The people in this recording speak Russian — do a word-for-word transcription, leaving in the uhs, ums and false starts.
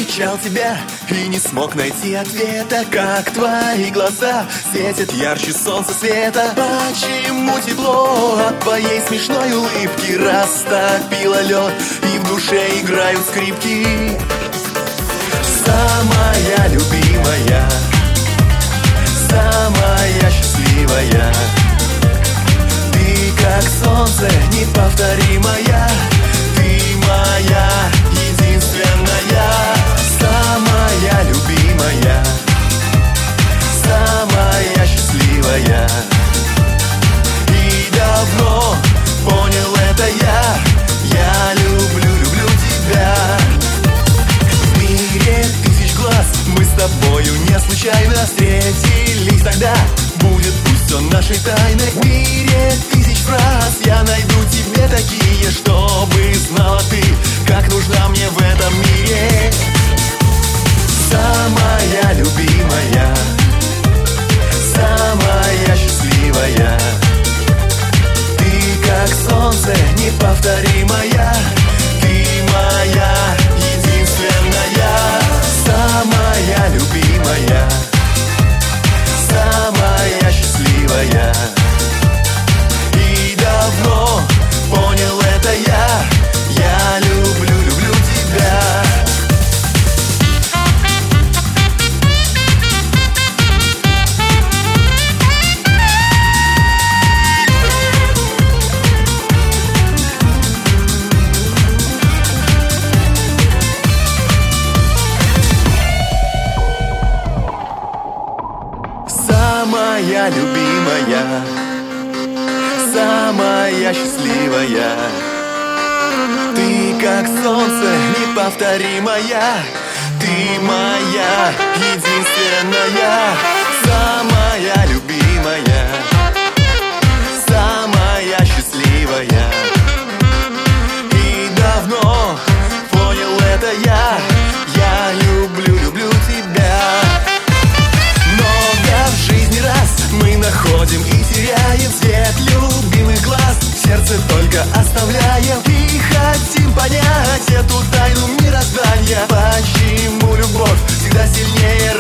встречал тебя и не смог найти ответа. Как твои глаза светят ярче солнца света. Почему тепло от твоей смешной улыбки растопило лед, и в душе играют скрипки? Самая любимая, самая счастливая, ты как солнце неповторимая, ты моя единственная. Самая любимая, самая счастливая, и давно понял это я. Я люблю, люблю тебя. В мире тысяч глаз мы с тобою не случайно встретились тогда. Будет пусть все нашей тайной. В мире тысяч фраз я найду тебе такие, чтобы знала ты, как нужна мне в этом мире. Самая любимая, самая счастливая, ты как солнце неповторимая, ты моя единственная. Самая любимая, самая счастливая, и давно понял это я. Я люблю, люблю тебя. Самая любимая, самая счастливая, ты как солнце неповторимая, ты моя единственная. Самая любимая, самая счастливая, и давно понял это я. Я люблю, люблю тебя. Много в жизни раз мы находим и теряем свет любимых глаз, сердце только оставляем. И хотим понять эту тайну мироздания. Почему любовь всегда сильнее